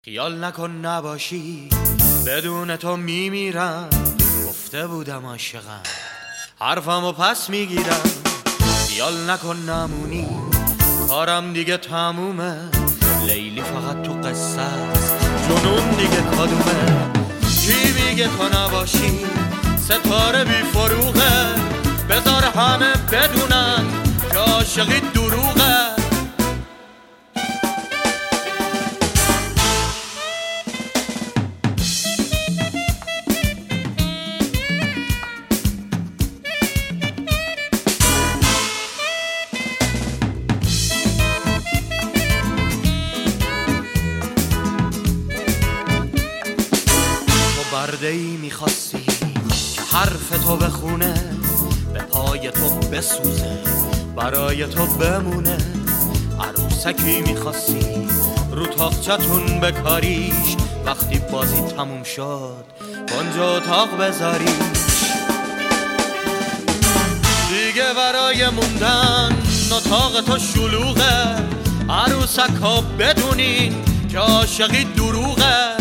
خیال نکن نباشی بدون تو میمیرم، گفته بودم عاشقم حرفمو پس میگیرم. خیال نکن نمونی کارم دیگه تمومه، لیلی فقط تو قصه است جنون دیگه کدومه. کی میگه تو نباشی ستاره بی فروغه، بذار همه بدونن که عاشقی دروغه. برده‌ای میخواستی که حرف تو بخونه، به پای تو بسوزه برای تو بمونه. عروسکی میخواستی رو تاقچتون بکاریش، وقتی بازی تموم شد کنجا اتاق بذاریش. دیگه برای موندن اتاق تو شلوغه، عروسکا بدونین که عاشقی دروغه.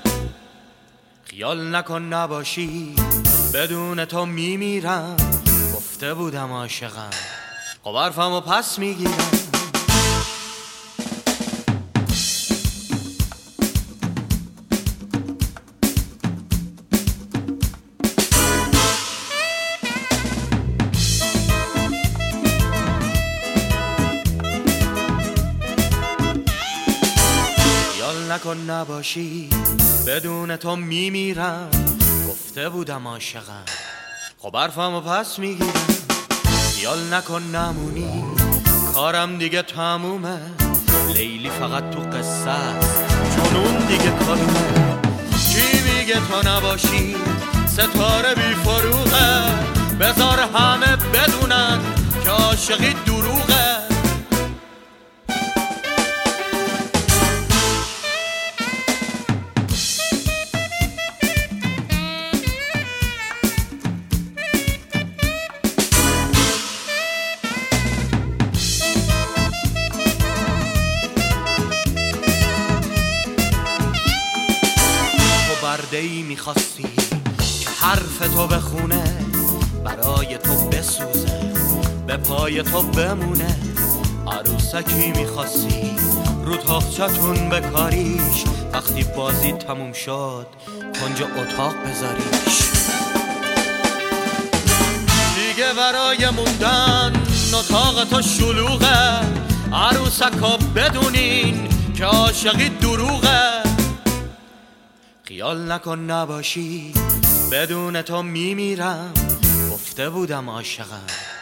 خیال نکن نباشی بدون تو میمیرم، گفته بودم عاشقم خب حرفمو پس میگیرم. خیال نکن نباشی بدون تو میمیرم، گفته بودم عاشقم خب حرفمو پس میگیرم. خیال نکن نمونی کارم دیگه تمومه، لیلی فقط تو قصه است جنون دیگه کدومه. کی میگه تو نباشی ستاره بی فروغه، بذار همه بدونن که عاشقی دروغه. برده‌ای میخواستی که حرف تو بخونه، برای تو بسوزه به پای تو بمونه. عروسکی میخواستی رو تاقچتون بکاریش، وقتی بازی تموم شد کنج اتاق بذاریش. دیگه برای موندن اتاق تو شلوغه، عروسکا بدونین که عاشقی دروغه. خیال نکن نباشی بدون تو میمیرم، گفته بودم عاشقم